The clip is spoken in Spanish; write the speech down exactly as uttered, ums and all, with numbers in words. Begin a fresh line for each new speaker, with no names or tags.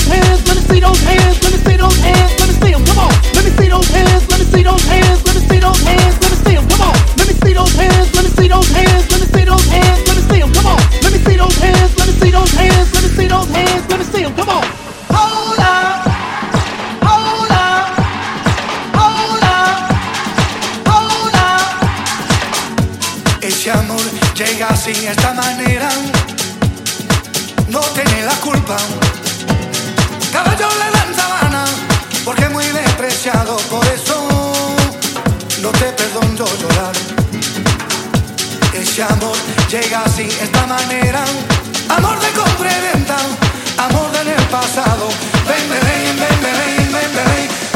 hands, let me see those hands, let me see those hands, let me see them, come on. Let me see those hands, let me see those hands, let me see those hands, let me see them, come on. Let me see those hands, let me see those hands, let me see those hands, let me see them, come on. Let me see those hands, let me see those hands, let me see those hands, let me see them, come on. Hold up, hold up, hold up, hold up.
Ese amor llega así, esta manera, no tiene la culpa. Caballo le dan sabana, porque es muy despreciado, por eso no te perdono llorar. Ese amor llega así, esta manera, amor de compra y venta, amor del pasado. Ven, ven, ven, ven, ven, ven, ven.